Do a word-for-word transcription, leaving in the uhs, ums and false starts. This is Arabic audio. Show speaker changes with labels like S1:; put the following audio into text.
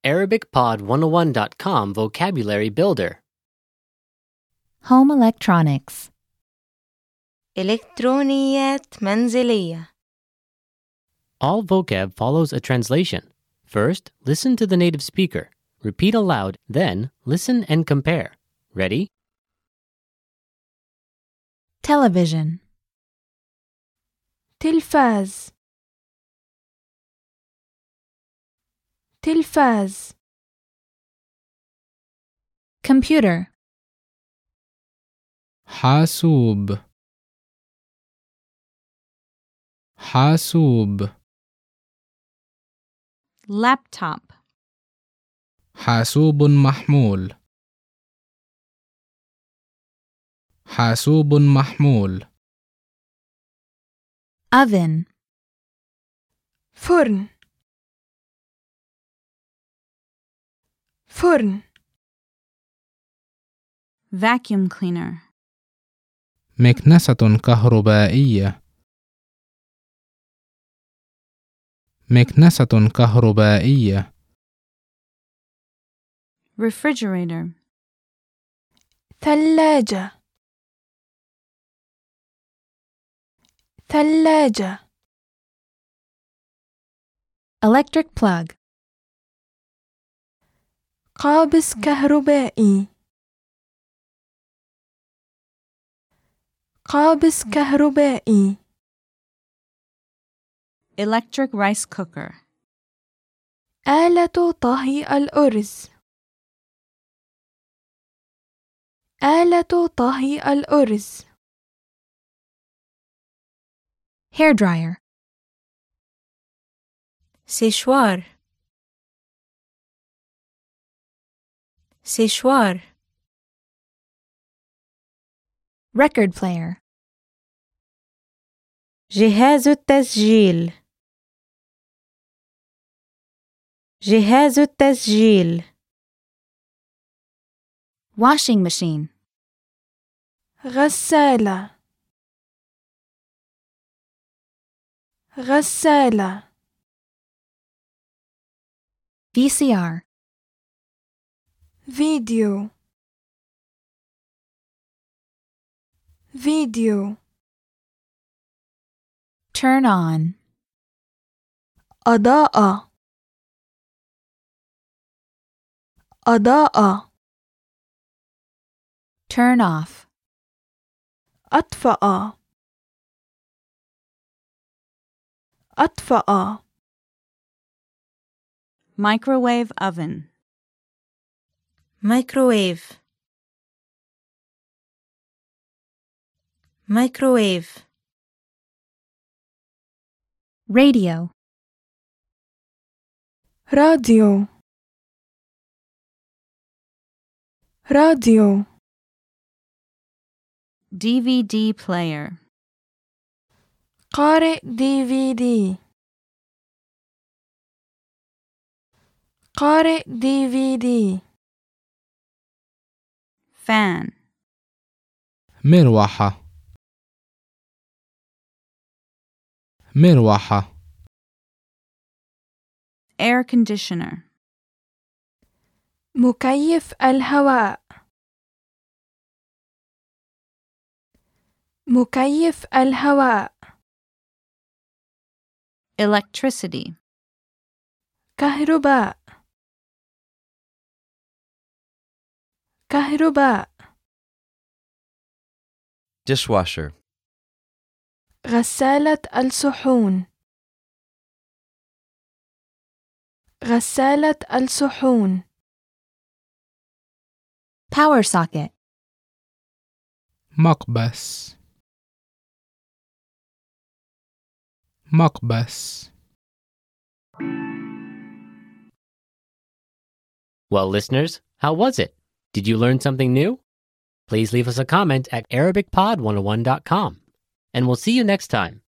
S1: Arabic Pod one oh one dot com Vocabulary Builder.
S2: Home electronics.
S3: إلكترونيات منزلية.
S1: All vocab follows a translation. First, listen to the native speaker. Repeat aloud, then listen and compare. Ready?
S2: Television.
S3: تلفاز. تلفاز.
S2: Computer.
S4: حاسوب حاسوب
S2: Laptop.
S4: حاسوب محمول حاسوب محمول
S2: Oven.
S3: فرن. فرن.
S2: Vacuum cleaner.
S4: مكنسة كهربائية مكنسة كهربائية
S2: Refrigerator.
S3: ثلاجة. ثلاجة.
S2: Electric plug.
S3: قابس كهربائي. قابس كهربائي.
S2: Electric rice cooker.
S3: آلة طهي الأرز. آلة طهي الأرز.
S2: Hair dryer.
S3: سيشوار. سيشوار.
S2: Record player.
S3: جهاز التسجيل. جهاز التسجيل.
S2: Washing machine.
S3: غسالة. غسالة.
S2: V C R.
S3: فيديو. فيديو.
S2: Turn on.
S3: أضاءة. أضاءة.
S2: Turn off.
S3: أطفأ. أطفأ.
S2: Microwave oven.
S3: مايكروويف. مايكروويف.
S2: Radio.
S3: راديو. راديو.
S2: D V D player.
S3: قارئ دي في دي. قارئ دي في دي.
S2: Fan.
S4: مروحة مروحة
S2: Air conditioner.
S3: مكيف الهواء. مكيف الهواء.
S2: Electricity.
S3: كهرباء. كهرباء.
S5: Dishwasher.
S3: غسالة الصحون. غسالة الصحون.
S2: Power socket.
S4: مقبس مقبس
S1: Well, listeners, how was it? Did you learn something new? Please leave us a comment at Arabic Pod one oh one dot com. And we'll see you next time.